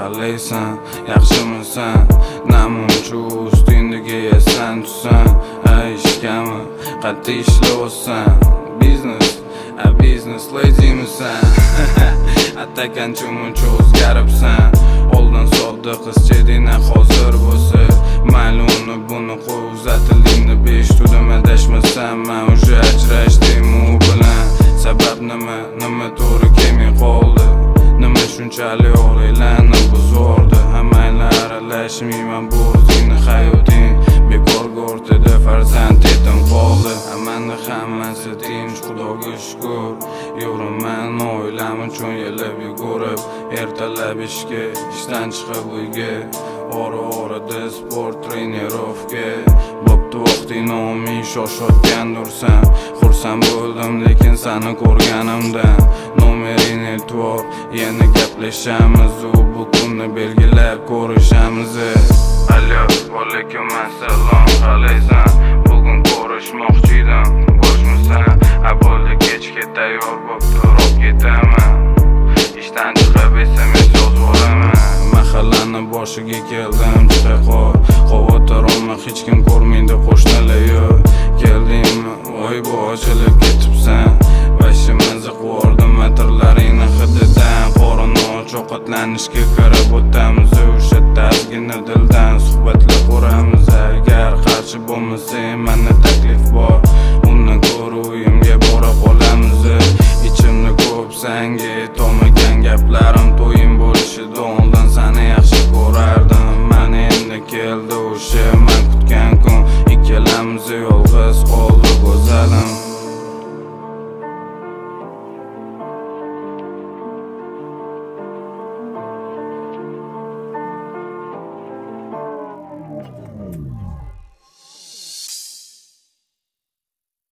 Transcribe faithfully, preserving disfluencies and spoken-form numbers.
qalaysan, yaxshimisan? Namuncha ustingdagi yasan tusan, ay ishkami, qattiq ishlaysan. Biznes, a biznes lazymisan? Atakancha muncha o'zgaribsan. Oldin sodda qizcha eding, hozir bo'lsa mayli uni buni qo'y, uzatildingni besh to'dam adashmasam. Men уже ajrashdim u bilan. Sabab nima, nima to'g'ri kelmay qoldi? Nima shunchalik o'g'rilarni buzordi? Hammayla aralashmayman bu o'zingni hayoting. Bekorga o'rtada farzand yetim qoldi. Manda hammasi tinch, Xudoga shukr. Yuraman oilam uchun yelib yugurib, ertalab ishga, ishdan chiqib uyga, ora-orada sport trenirovka. Bo'pti vaqting nomi shoshayotgandursan. Xursand bo'ldim lekin seni ko'rganimdan. Nomering aytib, yana gaplashamiz, u bu kunni belgilab ko'rishamiz. Allo, alaykum assalom, qalaysan? Bugun ko'rishmoqchi edim, boshmisan? A bo'ldi, kechga tayyor bo'p turib ketaman. Ishdan chiqib esa men so'z bo'laman. Mahallani boshiga keldim, chiqa qol. Xavotir olma, hech kim ko'rmaydi qo'shnilar yo'q. Keldingmi? Voy bu ochilib ketibsan. Vashimizni qo'rdim metrlaringni hididan. Qo'rni ovqatlanishga kirib o'tamiz, o'sha tazgina dildan suhbatlab ko'ramiz. Agar qarshi bo'lmasang, menda taklif bor. Undan ko'ra uyimga bora qolamiz. Ichimda ko'p senga aytolmagan gaplarim, to'yim